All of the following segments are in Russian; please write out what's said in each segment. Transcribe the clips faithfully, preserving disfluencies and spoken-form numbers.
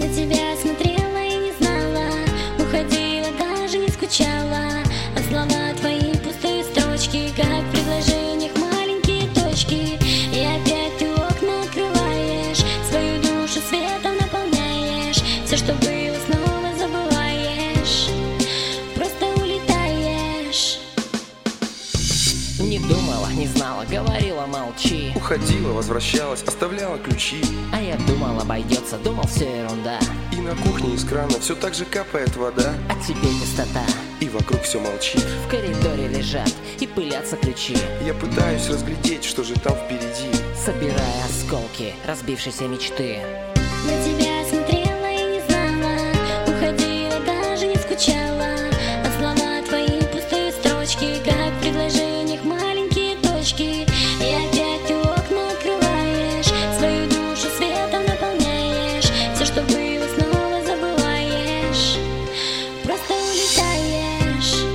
На тебя смотрела и не знала, уходила, даже не скучала. А слова твои пустые строчки, как в предложениях маленькие точки. И опять ты окна открываешь, свою душу светом наполняешь. Все, что было, снова забываешь, просто улетаешь. Не думала, не знала, говорила, молчи. Уходила, возвращалась, оставляла ключи. А я думал, обойдется, думал, все ерунда. И на кухне из крана все так же капает вода. А теперь пустота, И вокруг все молчит. в коридоре лежат и пылятся ключи. Я пытаюсь разглядеть, что же там впереди. Собирая осколки разбившейся мечты. На тебя смотрела и не знала, уходила, даже не скучала. А слова твои пустые строчки, как в предложениях маленькие точки. И опять ты окна открываешь, свою душу светом наполняешь. Все, что было, снова забываешь, просто улетаешь.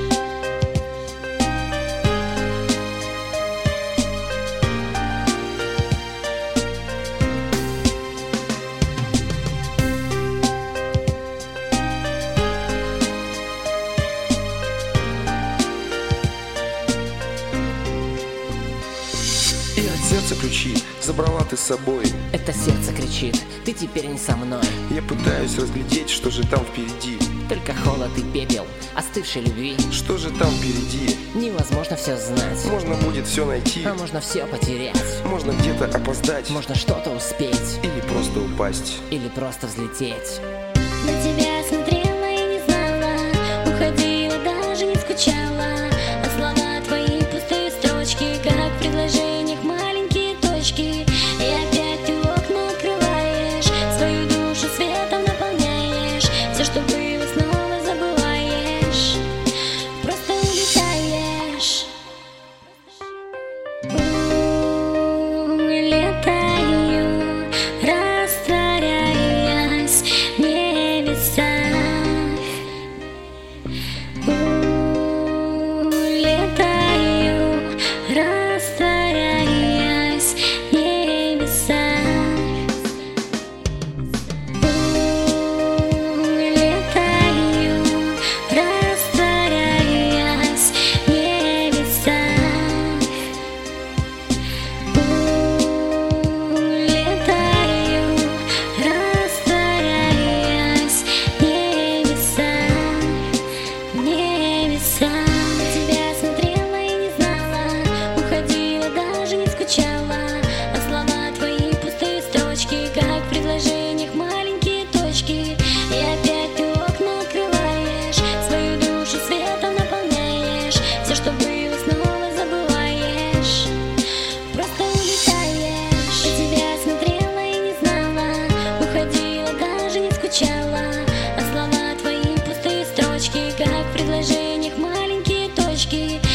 И от сердца ключи забрала ты с собой. Это сердце кричит, ты теперь не со мной. Я пытаюсь разглядеть, что же там впереди. Только холод и пепел остывшей любви. Что же там впереди? Невозможно все знать, Можно будет все найти. а можно все потерять. Можно где-то опоздать. Можно что-то успеть Или просто упасть. или просто взлететь. На тебя смотрела и не знала, уходила, даже не скучала. А слова твои пустые строчки, как в предложениях маленькие точки. И опять ты окна открываешь, свою душу светом наполняешь. Все, что было, снова забываешь, просто улетаешь. Улетаю, растворяясь в небесах. Улетаю, растворяясь в небесах. Улетаю, растворяясь в небесах. Улетаю, растворяясь в небесах, в небесах. На тебя смотрела и не знала, уходила, даже не скучала. А слова твои пустые строчки, как в предложениях маленькие точки. И опять ты окна открываешь, свою душу светом наполняешь. Все, что было, снова забываешь, просто улетаешь. На тебя смотрела и не знала, уходила, даже не скучала. А слова твои пустые строчки, как в предложениях маленькие точки.